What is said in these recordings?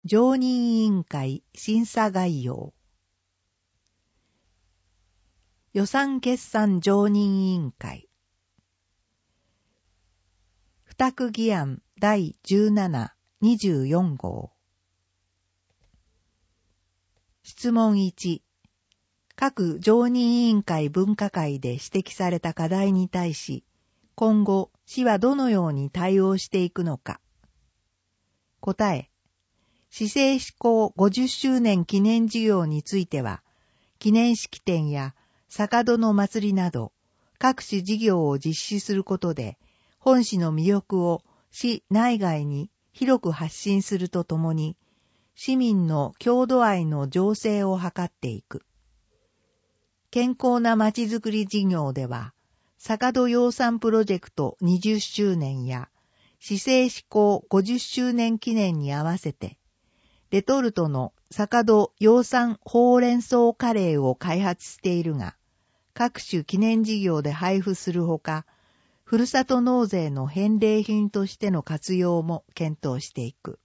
常任委員会審査概要。予算決算常任委員会。付託議案第17、24号。質問1。各常任委員会分科会で指摘された課題に対し、今後、市はどのように対応していくのか。答え。市政施行50周年記念事業については、記念式典や坂戸の祭りなど、各種事業を実施することで、本市の魅力を市内外に広く発信するとともに、市民の郷土愛の醸成を図っていく。健康なまちづくり事業では、坂戸養蚕プロジェクト20周年や、市政施行50周年記念に合わせて、レトルトの坂戸養蚕ほうれん草カレーを開発しているが、各種記念事業で配布するほか、ふるさと納税の返礼品としての活用も検討していく。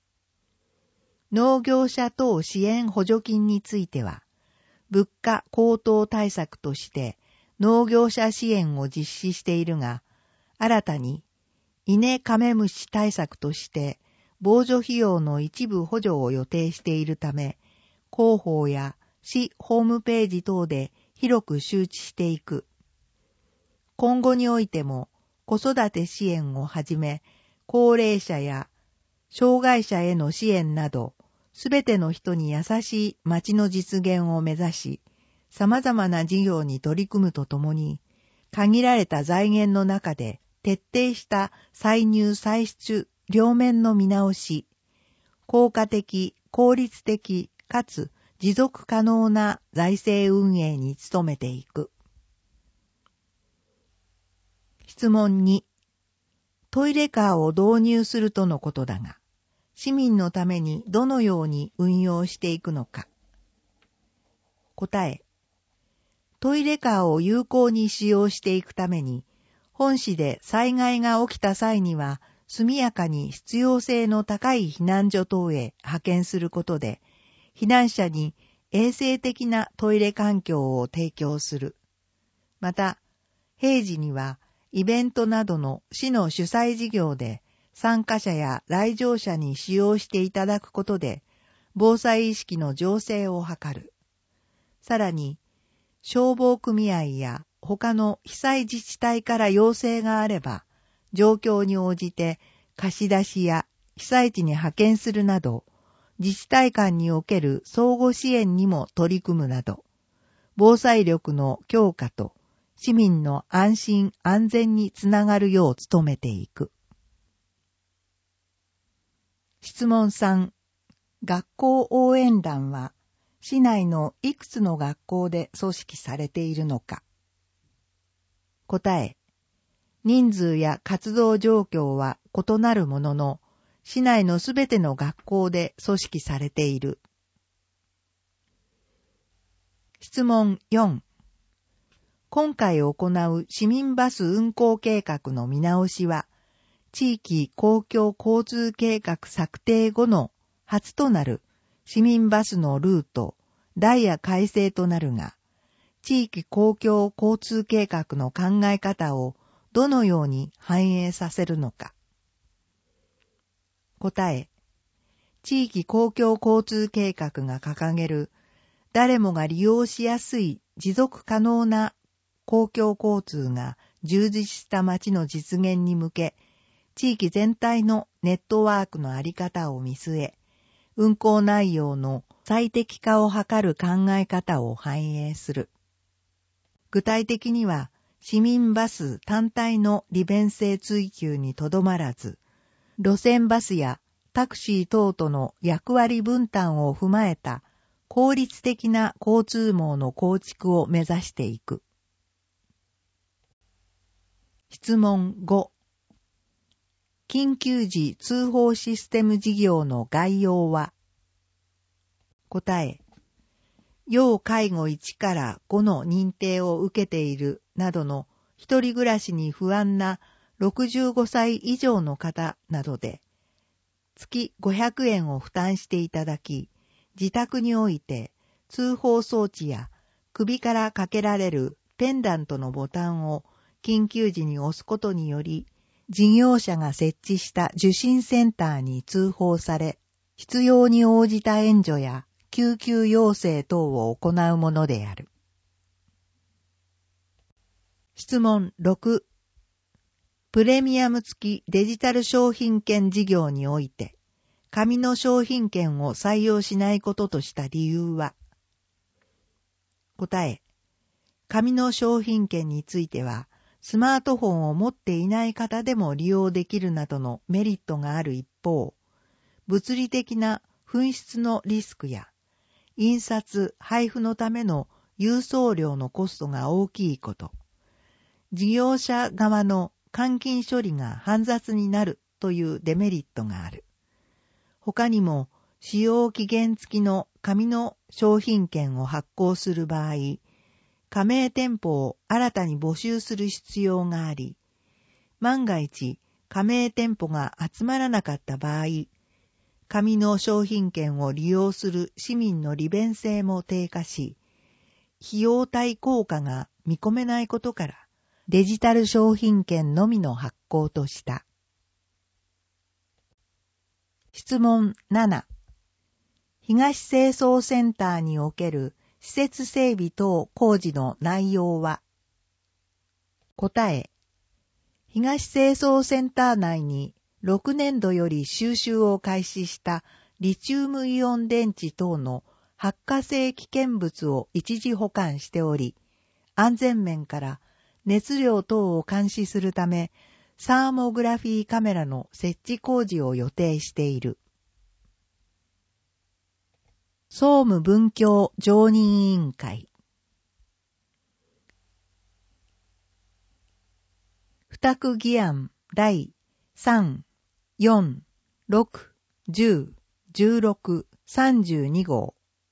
農業者等支援補助金については、物価高騰対策として農業者支援を実施しているが、新たに稲カメムシ対策として防除費用の一部補助を予定しているため、広報や市ホームページ等で広く周知していく。今後においても子育て支援をはじめ、高齢者や障害者への支援など、すべての人に優しい町の実現を目指し、様々な事業に取り組むとともに、限られた財源の中で徹底した歳入歳出両面の見直し、効果的、効率的かつ持続可能な財政運営に努めていく。質問2。トイレカーを導入するとのことだが、市民のためにどのように運用していくのか。答え。トイレカーを有効に使用していくために、本市で災害が起きた際には、速やかに必要性の高い避難所等へ派遣することで、避難者に衛生的なトイレ環境を提供する。また、平時にはイベントなどの市の主催事業で参加者や来場者に使用していただくことで、防災意識の醸成を図る。さらに、消防組合や他の被災自治体から要請があれば、状況に応じて貸し出しや被災地に派遣するなど、自治体間における相互支援にも取り組むなど、防災力の強化と市民の安心安全につながるよう努めていく。質問3。学校応援団は市内のいくつの学校で組織されているのか。答え。人数や活動状況は異なるものの、市内のすべての学校で組織されている。質問4。今回行う市民バス運行計画の見直しは、地域公共交通計画策定後の初となる市民バスのルート、ダイヤ改正となるが、地域公共交通計画の考え方をどのように反映させるのか。答え。地域公共交通計画が掲げる誰もが利用しやすい持続可能な公共交通が充実した街の実現に向け、地域全体のネットワークのあり方を見据え、運行内容の最適化を図る考え方を反映する。具体的には、市民バス単体の利便性追求にとどまらず、路線バスやタクシー等との役割分担を踏まえた効率的な交通網の構築を目指していく。質問5。緊急時通報システム事業の概要は。答え。要介護1から5の認定を受けているなどの一人暮らしに不安な65歳以上の方などで、 月500円を負担していただき、自宅において通報装置や首からかけられるペンダントのボタンを緊急時に押すことにより、事業者が設置した受診センターに通報され、必要に応じた援助や救急要請等を行うものである。質問6。プレミアム付きデジタル商品券事業において、紙の商品券を採用しないこととした理由は？答え。紙の商品券については、スマートフォンを持っていない方でも利用できるなどのメリットがある一方、物理的な紛失のリスクや、印刷・配布のための郵送料のコストが大きいこと、事業者側の換金処理が煩雑になるというデメリットがある。他にも、使用期限付きの紙の商品券を発行する場合、加盟店舗を新たに募集する必要があり、万が一加盟店舗が集まらなかった場合、紙の商品券を利用する市民の利便性も低下し、費用対効果が見込めないことから、デジタル商品券のみの発行とした。質問7。東清掃センターにおける施設整備等工事の内容は？答え。東清掃センター内に6年度より収集を開始したリチウムイオン電池等の発火性危険物を一時保管しており、安全面から熱量等を監視するため、サーモグラフィーカメラの設置工事を予定している。総務文教常任委員会。付託議案第3、4、6、10、16、32号。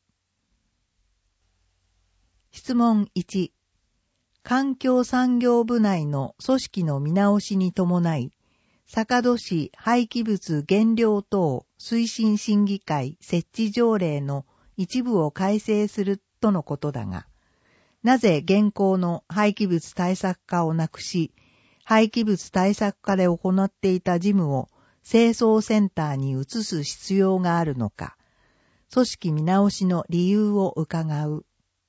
質問1。環境産業部内の組織の見直しに伴い、坂戸市廃棄物減量等推進審議会設置条例の一部を改正するとのことだが、なぜ現行の廃棄物対策課をなくし、廃棄物対策課で行っていた事務を清掃センターに移す必要があるのか、組織見直しの理由を伺う。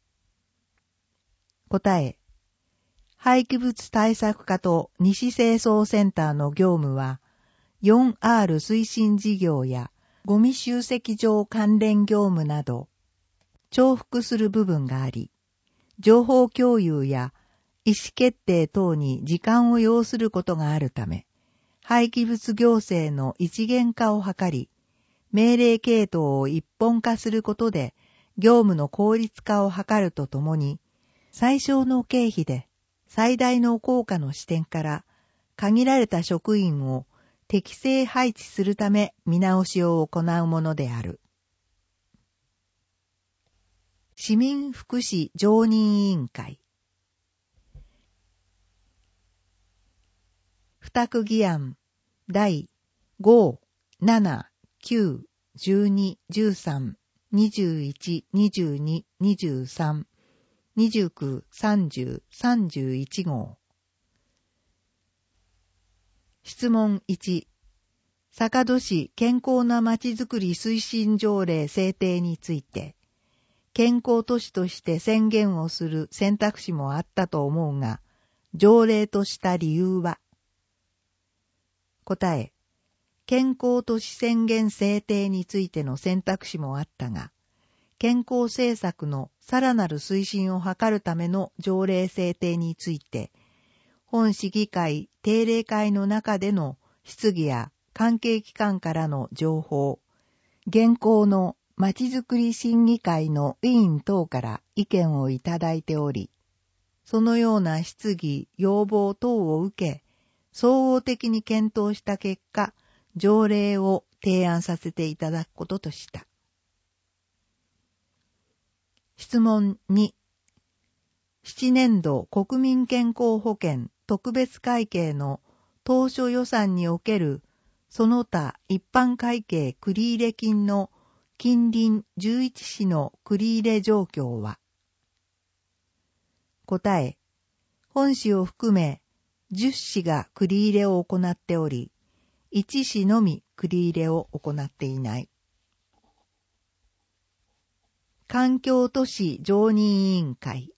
答え。廃棄物対策課と西清掃センターの業務は、4R 推進事業やゴミ集積場関連業務など、重複する部分があり、情報共有や意思決定等に時間を要することがあるため、廃棄物行政の一元化を図り、命令系統を一本化することで、業務の効率化を図るとともに、最小の経費で最大の効果の視点から限られた職員を適正配置するため見直しを行うものである。市民福祉常任委員会。付託議案第5、7、9、12、13、21、22、23、29、30、31号。質問1。坂戸市健康なまちづくり推進条例制定について、健康都市として宣言をする選択肢もあったと思うが、条例とした理由は？答え。健康都市宣言制定についての選択肢もあったが、健康政策のさらなる推進を図るための条例制定について、本市議会定例会の中での質疑や関係機関からの情報、現行のまちづくり審議会の委員等から意見をいただいており、そのような質疑、要望等を受け、総合的に検討した結果、条例を提案させていただくこととした。質問2。7年度国民健康保険特別会計の当初予算におけるその他一般会計繰入金の近隣11市の繰入状況は。答え、本市を含め10市が繰入を行っており、1市のみ繰入を行っていない。環境都市常任委員会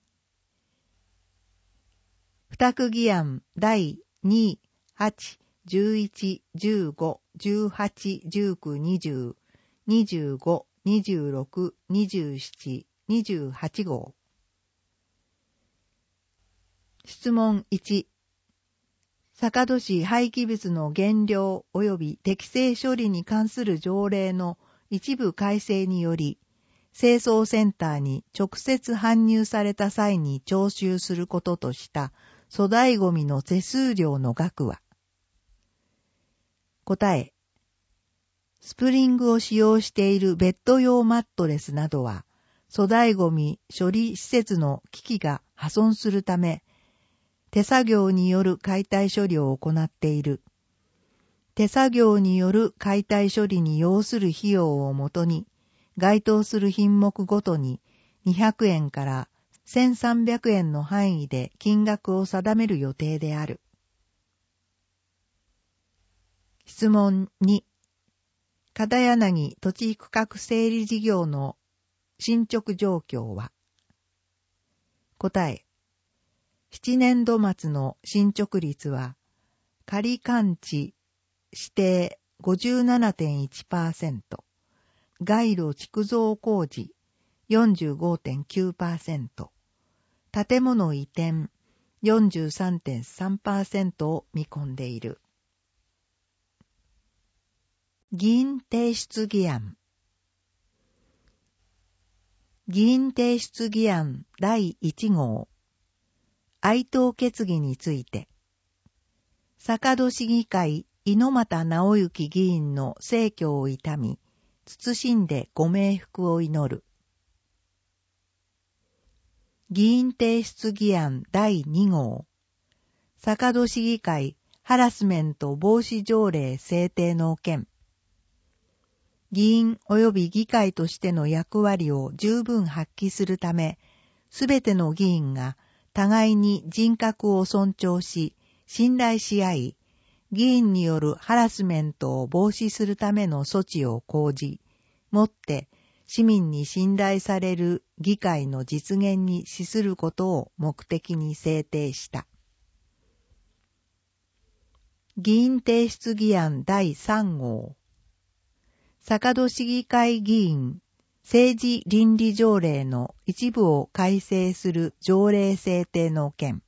付託議案第2、8、11、15、18、19、20、25、26、27、28号。質問1。坂戸市廃棄物の減量及び適正処理に関する条例の一部改正により、清掃センターに直接搬入された際に徴収することとした粗大ごみの手数料の額は。答え。スプリングを使用しているベッド用マットレスなどは、粗大ごみ処理施設の機器が破損するため、手作業による解体処理を行っている。手作業による解体処理に要する費用をもとに、該当する品目ごとに200円から1300円の範囲で金額を定める予定である。質問2。片柳土地区画整理事業の進捗状況は。答え。7年度末の進捗率は、仮勘地指定 57.1%、街路築造工事 45.9%、建物移転 43.3% を見込んでいる。議員提出議案。議員提出議案第1号。哀悼決議について、坂戸市議会猪俣直之議員の逝去を悼み、謹んでご冥福を祈る。議員提出議案第2号。坂戸市議会ハラスメント防止条例制定の件。議員及び議会としての役割を十分発揮するため、すべての議員が互いに人格を尊重し、信頼し合い、議員によるハラスメントを防止するための措置を講じ、もって市民に信頼される議会の実現に資することを目的に制定した。議員提出議案第3号。坂戸市議会議員政治倫理条例の一部を改正する条例制定の件。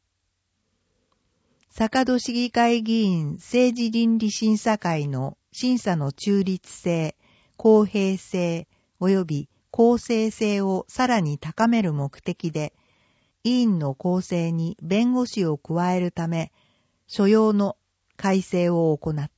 坂戸市議会議員政治倫理審査会の審査の中立性、公平性及び公正性をさらに高める目的で、委員の構成に弁護士を加えるため、所要の改正を行っ